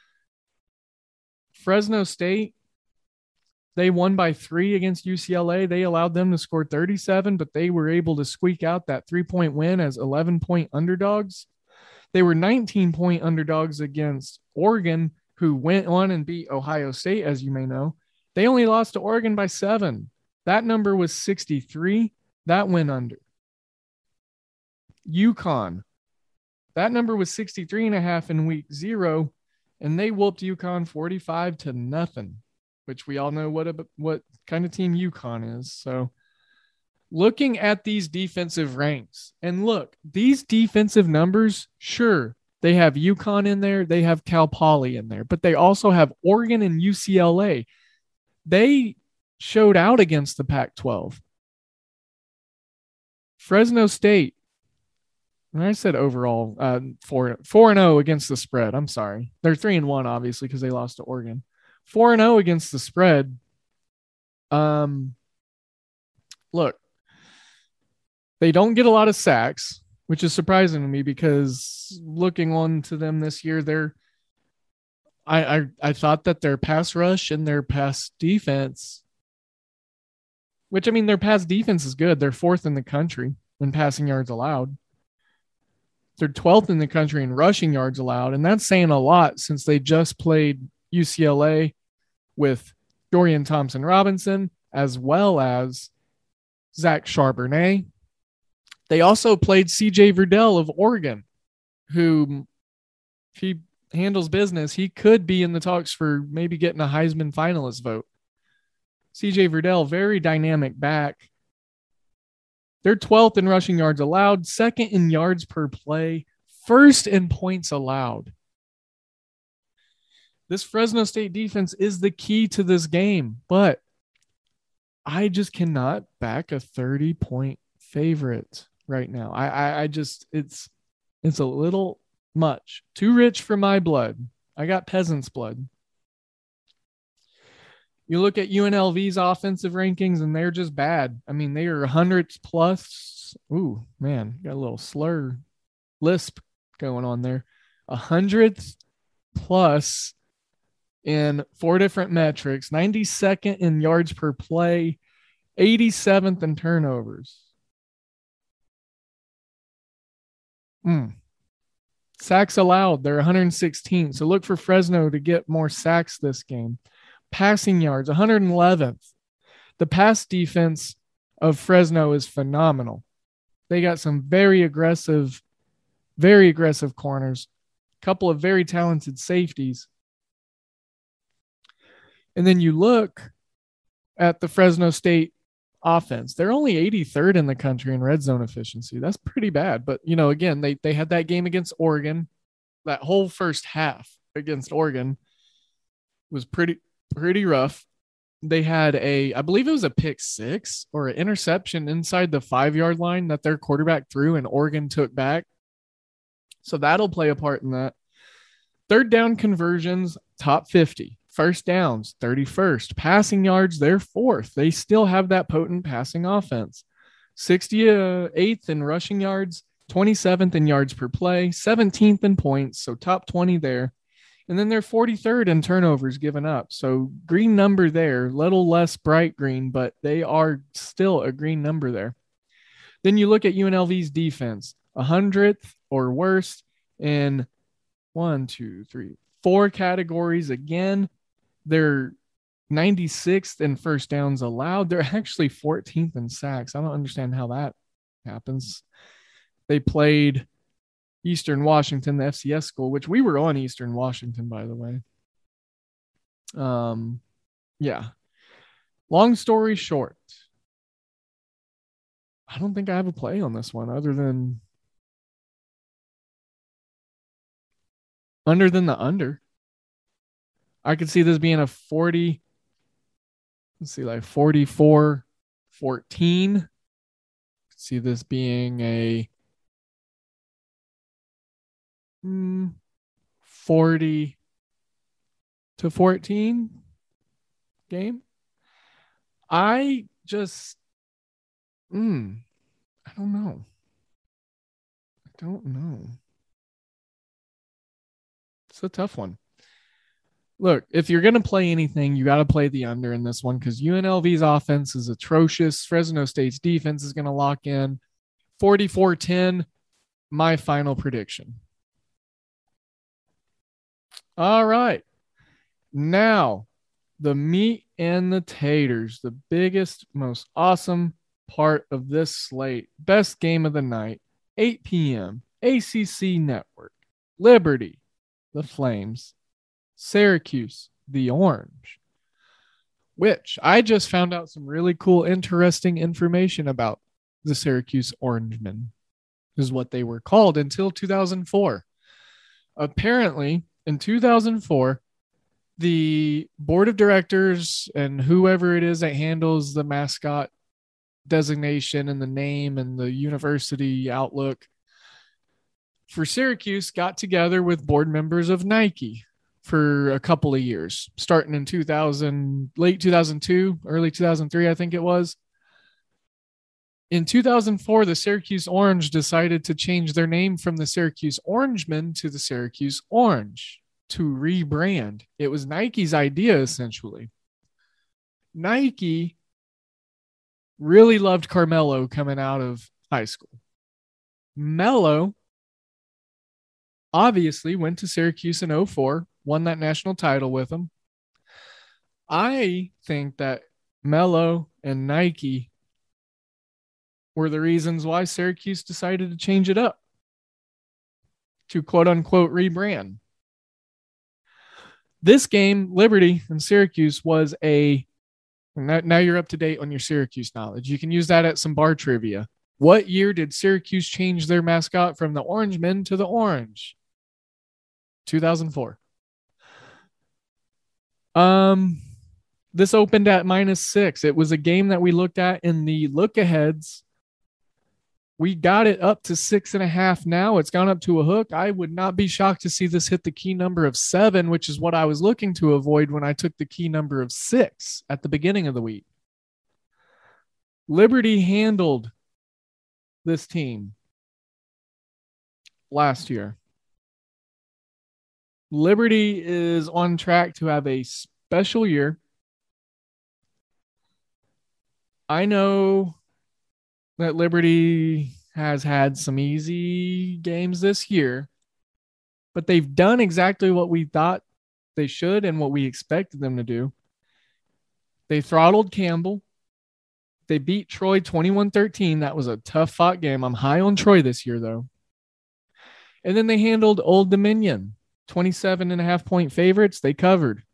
Fresno State, they won by three against U C L A. They allowed them to score thirty-seven, but they were able to squeak out that three-point win as eleven-point underdogs. They were nineteen-point underdogs against Oregon, who went on and beat Ohio State, as you may know, they only lost to Oregon by seven. That number was sixty-three. That went under. UConn. That number was sixty-three and a half in week zero, and they whooped UConn forty-five to nothing, which we all know what a, what kind of team UConn is. So looking at these defensive ranks, and look, these defensive numbers, sure, they have UConn in there, they have Cal Poly in there, but they also have Oregon and U C L A. They showed out against the Pac twelve. Fresno State, and I said overall, uh, four four and zero against the spread. I'm sorry, they're three and one obviously because they lost to Oregon. Four and zero against the spread. Um, look, they don't get a lot of sacks, which is surprising to me because looking on to them this year, they're. I I I thought that their pass rush and their pass defense, which I mean their pass defense is good. They're fourth in the country in passing yards allowed. They're twelfth in the country in rushing yards allowed, and that's saying a lot since they just played U C L A with Dorian Thompson-Robinson as well as Zach Charbonnet. They also played C J Verdell of Oregon, who, if he handles business, he could be in the talks for maybe getting a Heisman finalist vote. C J Verdell, very dynamic back. They're twelfth in rushing yards allowed, second in yards per play, first in points allowed. This Fresno State defense is the key to this game, but I just cannot back a thirty-point favorite right now. I, I, I just, it's, it's a little much. Too rich for my blood. I got peasant's blood. You look at U N L V's offensive rankings, and they're just bad. I mean, they are one hundred plus. Ooh, man, got a little slur lisp going on there. one hundredth plus in four different metrics, ninety-second in yards per play, eighty-seventh in turnovers. Mm. Sacks allowed, they're one hundred sixteenth. So look for Fresno to get more sacks this game. Passing yards, one hundred eleventh. The pass defense of Fresno is phenomenal. They got some very aggressive, very aggressive corners, a couple of very talented safeties. And then you look at the Fresno State offense. They're only eighty-third in the country in red zone efficiency. That's pretty bad. But, you know, again, they, they had that game against Oregon. That whole first half against Oregon was pretty, pretty rough. They had a, I believe it was a pick six or an interception inside the five-yard line that their quarterback threw and Oregon took back. So that'll play a part in that. Third down conversions, top fifty. First downs, thirty-first. Passing yards, they're fourth. They still have that potent passing offense. sixty-eighth in rushing yards, twenty-seventh in yards per play, seventeenth in points, so top twenty there. And then they're forty-third in turnovers given up. So green number there, little less bright green, but they are still a green number there. Then you look at U N L V's defense, one hundredth or worse in one, two, three, four categories. Again, they're ninety-sixth in first downs allowed. They're actually fourteenth in sacks. I don't understand how that happens. They played Eastern Washington, the F C S school, which we were on Eastern Washington, by the way. Um, yeah. Long story short, I don't think I have a play on this one other than under than the under. I could see this being a forty. Let's see, like forty-four fourteen. See this being a mm, forty to fourteen game. I just, mm, I don't know. I don't know. It's a tough one. Look, if you're going to play anything, you got to play the under in this one because U N L V's offense is atrocious. Fresno State's defense is going to lock in. forty-four ten, my final prediction. All right. Now, the meat and the taters, the biggest, most awesome part of this slate. Best game of the night, eight p.m., A C C Network. Liberty, the Flames. Syracuse, the Orange. Which I just found out some really cool, interesting information about the Syracuse Orangemen, is what they were called until two thousand four. Apparently, in two thousand four, the board of directors and whoever it is that handles the mascot designation and the name and the university outlook for Syracuse got together with board members of Nike for a couple of years, starting in two thousand, late two thousand two, early two thousand three, I think it was. In two thousand four, the Syracuse Orange decided to change their name from the Syracuse Orangemen to the Syracuse Orange to rebrand. It was Nike's idea, essentially. Nike really loved Carmelo coming out of high school. Melo obviously went to Syracuse in oh four, won that national title with him. I think that Melo and Nike were the reasons why Syracuse decided to change it up to quote unquote rebrand. This game, Liberty and Syracuse, was a, now you're up to date on your Syracuse knowledge. You can use that at some bar trivia. What year did Syracuse change their mascot from the Orangemen to the Orange? two thousand four. Um, this opened at minus six. It was a game that we looked at in the look-aheads. We got it up to six and a half now. It's gone up to a hook. I would not be shocked to see this hit the key number of seven, which is what I was looking to avoid when I took the key number of six at the beginning of the week. Liberty handled this team last year. Liberty is on track to have a special year. I know that Liberty has had some easy games this year, but they've done exactly what we thought they should and what we expected them to do. They throttled Campbell. They beat Troy twenty-one thirteen. That was a tough fought game. I'm high on Troy this year, though. And then they handled Old Dominion, twenty-seven and a half point favorites. They covered.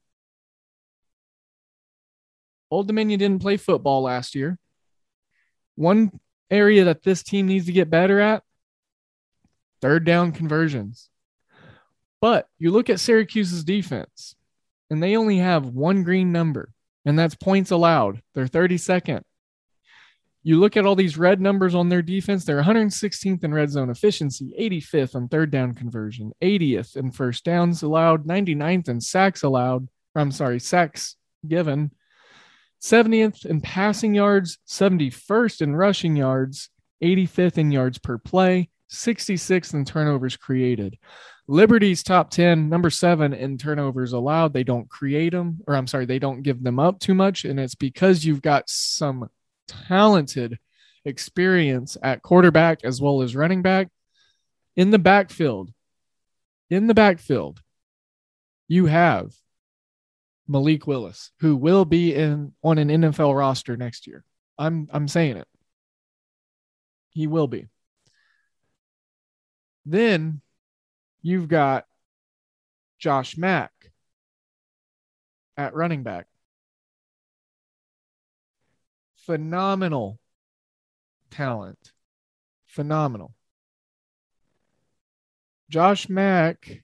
Old Dominion didn't play football last year. One area that this team needs to get better at, third down conversions. But you look at Syracuse's defense, and they only have one green number, and that's points allowed. They're thirty-second. You look at all these red numbers on their defense, they're one hundred sixteenth in red zone efficiency, eighty-fifth on third down conversion, eightieth in first downs allowed, ninety-ninth in sacks allowed, or I'm sorry, sacks given, seventieth in passing yards, seventy-first in rushing yards, eighty-fifth in yards per play, sixty-sixth in turnovers created. Liberty's top ten, number seven in turnovers allowed. They don't create them, or I'm sorry, they don't give them up too much, and it's because you've got some talented experience at quarterback as well as running back. In the backfield, in the backfield, you have Malik Willis, who will be in on an N F L roster next year. I'm I'm saying it. He will be. Then you've got Josh Mack at running back. Phenomenal talent. Phenomenal. Josh Mack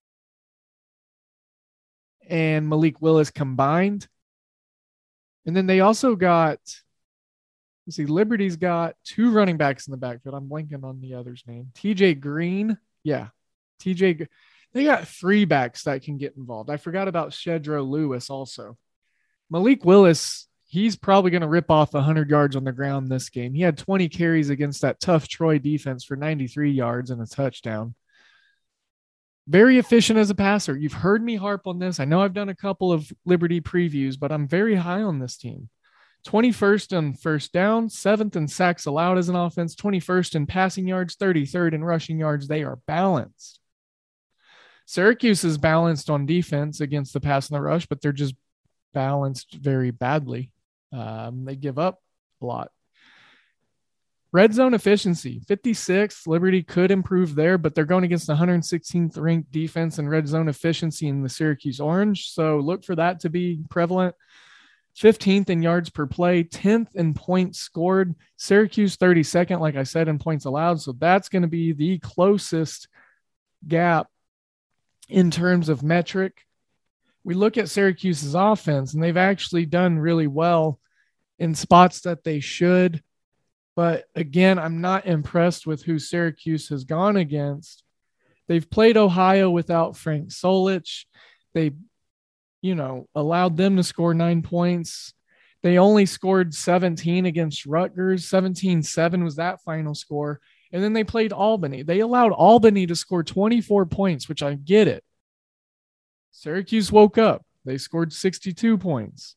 and Malik Willis combined. And then they also got, let's see, Liberty's got two running backs in the backfield. I'm blanking on the other's name. T J Green. Yeah. T J. They got three backs that can get involved. I forgot about Shedro Lewis also. Malik Willis, he's probably going to rip off one hundred yards on the ground this game. He had twenty carries against that tough Troy defense for ninety-three yards and a touchdown. Very efficient as a passer. You've heard me harp on this. I know I've done a couple of Liberty previews, but I'm very high on this team. twenty-first in first down, seventh in sacks allowed as an offense, twenty-first in passing yards, thirty-third in rushing yards. They are balanced. Syracuse is balanced on defense against the pass and the rush, but they're just balanced very badly. Um, they give up a lot. Red zone efficiency, fifty-six. Liberty could improve there, but they're going against the one hundred sixteenth ranked defense in red zone efficiency in the Syracuse Orange. So look for that to be prevalent. fifteenth in yards per play, tenth in points scored. Syracuse thirty-second, like I said, in points allowed. So that's going to be the closest gap in terms of metric. We look at Syracuse's offense, and they've actually done really well in spots that they should. But again, I'm not impressed with who Syracuse has gone against. They've played Ohio without Frank Solich. They, you know, allowed them to score nine points. They only scored seventeen against Rutgers. seventeen seven was that final score. And then they played Albany. They allowed Albany to score twenty-four points, which I get it. Syracuse woke up. They scored sixty-two points.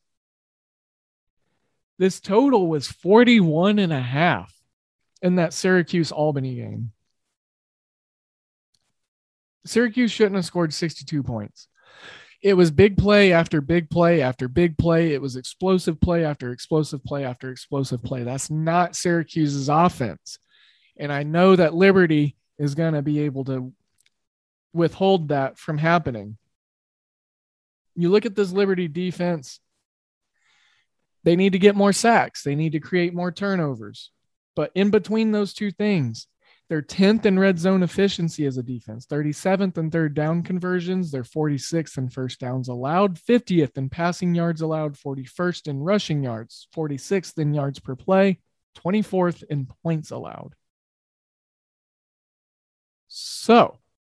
This total was forty-one and a half in that Syracuse-Albany game. Syracuse shouldn't have scored sixty-two points. It was big play after big play after big play. It was explosive play after explosive play after explosive play. That's not Syracuse's offense. And I know that Liberty is going to be able to withhold that from happening. You look at this Liberty defense, they need to get more sacks. They need to create more turnovers. But in between those two things, they're tenth in red zone efficiency as a defense, thirty-seventh in third down conversions. They're forty-sixth in first downs allowed, fiftieth in passing yards allowed, forty-first in rushing yards, forty-sixth in yards per play, twenty-fourth in points allowed. So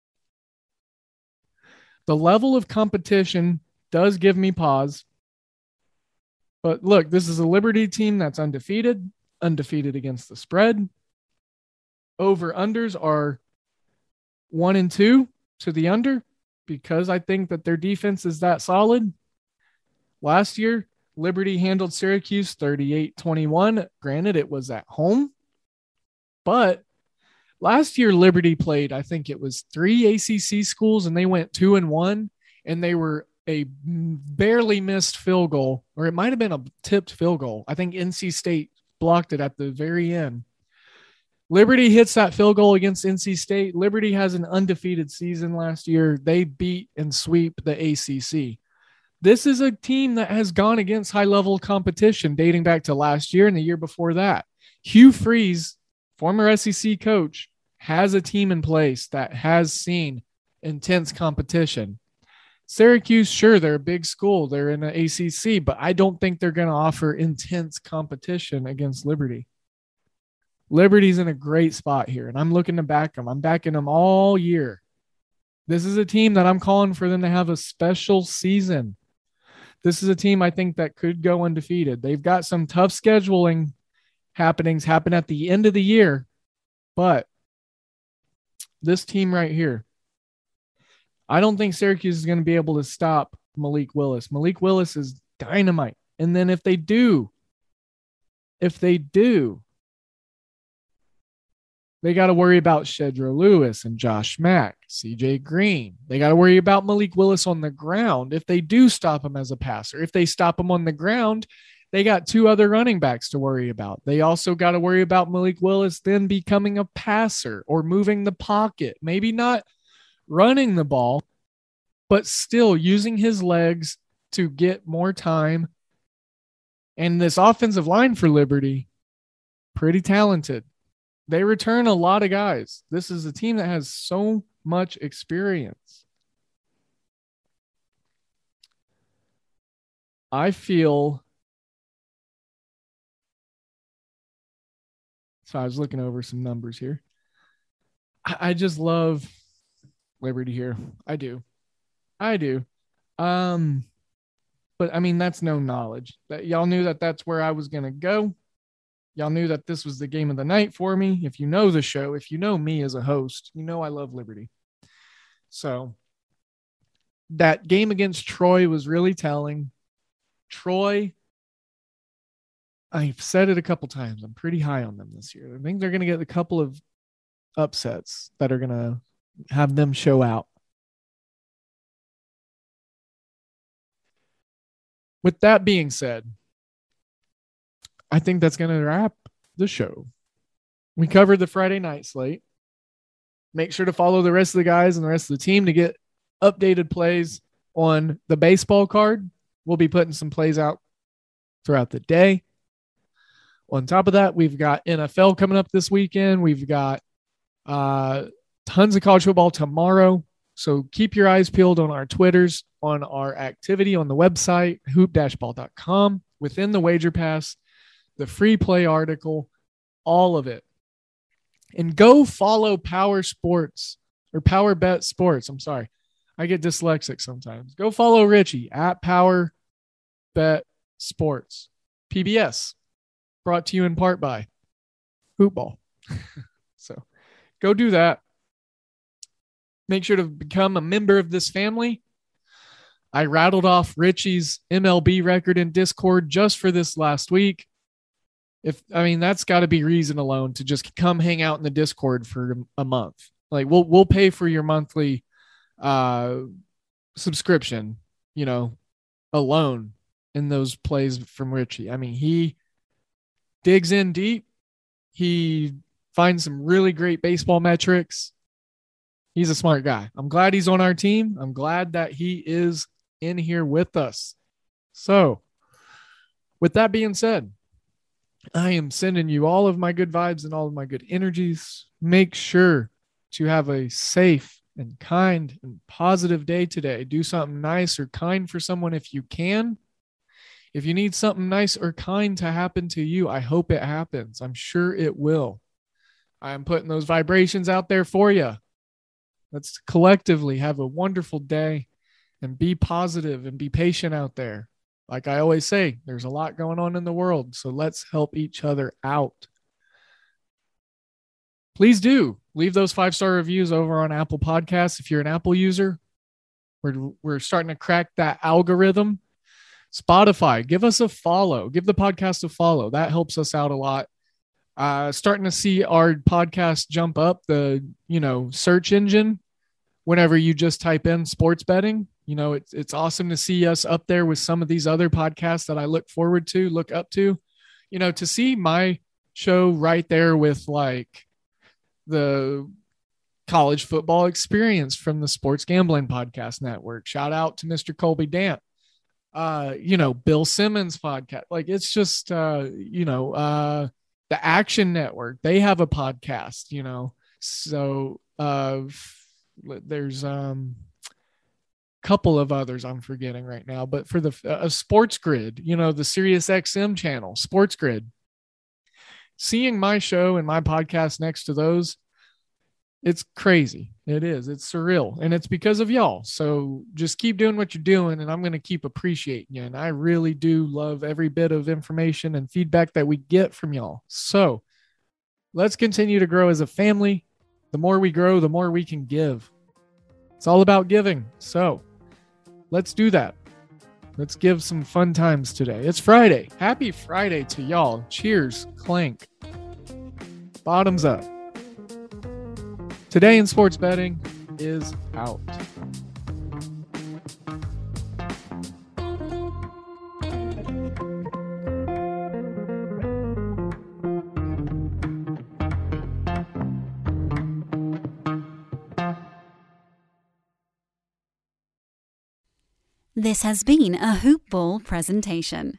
the level of competition does give me pause. But look, this is a Liberty team that's undefeated, undefeated against the spread. Over-unders are one and two to the under because I think that their defense is that solid. Last year, Liberty handled Syracuse thirty-eight twenty-one. Granted, it was at home. But last year, Liberty played, I think it was three A C C schools, and they went two and one, and they were a barely missed field goal, or it might have been a tipped field goal. I think N C State blocked it at the very end. Liberty hits that field goal against N C State. Liberty has an undefeated season last year. They beat and sweep the A C C. This is a team that has gone against high-level competition dating back to last year and the year before that. Hugh Freeze, former S E C coach, has a team in place that has seen intense competition. Syracuse, sure, they're a big school. They're in the A C C, but I don't think they're going to offer intense competition against Liberty. Liberty's in a great spot here, and I'm looking to back them. I'm backing them all year. This is a team that I'm calling for them to have a special season. This is a team I think that could go undefeated. They've got some tough scheduling happenings happen at the end of the year, but this team right here, I don't think Syracuse is going to be able to stop Malik Willis. Malik Willis is dynamite. And then if they do, if they do, they got to worry about Shedro Lewis and Josh Mack, C J Green. They got to worry about Malik Willis on the ground. If they do stop him as a passer, if they stop him on the ground, they got two other running backs to worry about. They also got to worry about Malik Willis then becoming a passer or moving the pocket. Maybe not running the ball, but still using his legs to get more time. And this offensive line for Liberty, pretty talented. They return a lot of guys. This is a team that has so much experience. I feel, so I was looking over some numbers here. I, I just love Liberty here. I do. I do. Um, but I mean, that's no knowledge. That y'all knew that that's where I was going to go. Y'all knew that this was the game of the night for me. If you know the show, if you know me as a host, you know I love Liberty. So that game against Troy was really telling. Troy, I've said it a couple times. I'm pretty high on them this year. I think they're going to get a couple of upsets that are going to have them show out. with that being said, I think that's going to wrap the show. We covered the Friday night slate. Make sure to follow the rest of the guys and the rest of the team to get updated plays on the baseball card. We'll be putting some plays out throughout the day. On top of that, we've got N F L coming up this weekend. We've got uh, tons of college football tomorrow. So keep your eyes peeled on our Twitters, on our activity on the website, hoop dash ball dot com, within the Wager Pass, the free play article, all of it. And go follow Power Sports or Power Bet Sports. I'm sorry. I get dyslexic sometimes. Go follow Richie at Power Bet Sports. P B S, brought to you in part by Hoopball. So go do that. Make sure to become a member of this family. I rattled off Richie's M L B record in Discord just for this last week. If I mean, that's got to be reason alone to just come hang out in the Discord for a month. Like we'll we'll pay for your monthly uh, subscription, you know, alone in those plays from Richie. I mean, he digs in deep. He finds some really great baseball metrics. He's a smart guy. I'm glad he's on our team. I'm glad that he is in here with us. So, with that being said, I am sending you all of my good vibes and all of my good energies. Make sure to have a safe and kind and positive day today. Do something nice or kind for someone if you can. If you need something nice or kind to happen to you, I hope it happens. I'm sure it will. I am putting those vibrations out there for you. Let's collectively have a wonderful day and be positive and be patient out there. Like I always say, there's a lot going on in the world, so let's help each other out. Please do leave those five-star reviews over on Apple Podcasts. If you're an Apple user, we're, we're starting to crack that algorithm. Spotify, give us a follow. Give the podcast a follow. That helps us out a lot. Uh, starting to see our podcast jump up the, you know, search engine whenever you just type in sports betting. You know, it's it's awesome to see us up there with some of these other podcasts that I look forward to, look up to. You know, to see my show right there with like the college football experience from the Sports Gambling Podcast Network. Shout out to Mister Colby Dant. Uh, you know, Bill Simmons podcast. Like it's just, uh, you know, uh, the Action Network. They have a podcast, you know. So uh, there's um. couple of others I'm forgetting right now, but for the uh, Sports Grid, you know, the Sirius X M channel, Sports Grid, seeing my show and my podcast next to those, it's crazy. It is. It's surreal. And it's because of y'all. So just keep doing what you're doing, and I'm going to keep appreciating you. And I really do love every bit of information and feedback that we get from y'all. So let's continue to grow as a family. The more we grow, the more we can give. It's all about giving. So let's do that. Let's give some fun times today. It's Friday. Happy Friday to y'all. Cheers. Clink. Bottoms up. Today in sports betting is out. This has been a Hoop Ball presentation.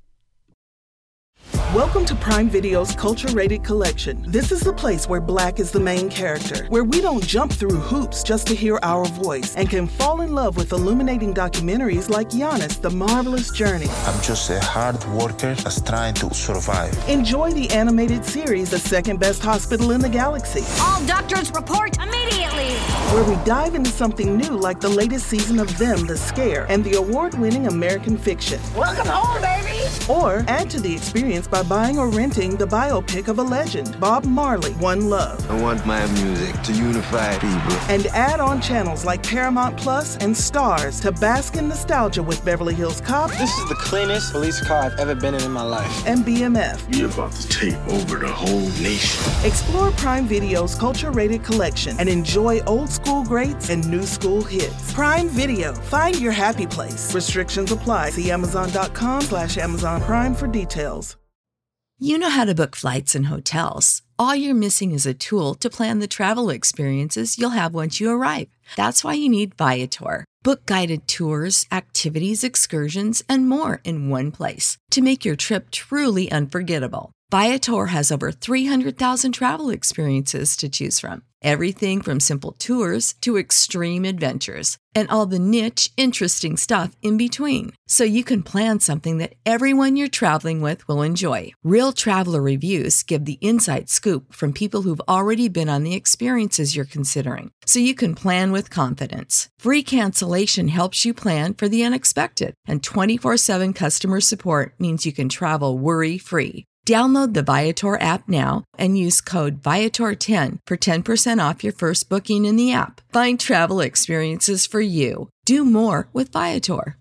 Welcome to Prime Video's Culture-Rated Collection. This is the place where Black is the main character, where we don't jump through hoops just to hear our voice, and can fall in love with illuminating documentaries like Giannis, The Marvelous Journey. I'm just a hard worker that's trying to survive. Enjoy the animated series, The Second Best Hospital in the Galaxy. All doctors report immediately. Where we dive into something new like the latest season of Them, The Scare, and the award-winning American Fiction. Welcome home, baby. Internet. Or add to the experience by buying or renting the biopic of a legend, Bob Marley, One Love. I want my music to unify people. And add on channels like Paramount Plus and Stars to bask in nostalgia with Beverly Hills Cop. This is the cleanest police car I've ever been in in my life. And B M F. You're about to take over the whole nation. Explore Prime Video's culture-rated collection and enjoy old school greats and new school hits. Prime Video. Find your happy place. Restrictions apply. See Amazon.com slash Amazon Prime for details. You know how to book flights and hotels. All you're missing is a tool to plan the travel experiences you'll have once you arrive. That's why you need Viator. Book guided tours, activities, excursions, and more in one place to make your trip truly unforgettable. Viator has over three hundred thousand travel experiences to choose from. Everything from simple tours to extreme adventures and all the niche, interesting stuff in between. So you can plan something that everyone you're traveling with will enjoy. Real traveler reviews give the inside scoop from people who've already been on the experiences you're considering. So you can plan with confidence. Free cancellation helps you plan for the unexpected. And twenty-four seven customer support means you can travel worry-free. Download the Viator app now and use code Viator ten for ten percent off your first booking in the app. Find travel experiences for you. Do more with Viator.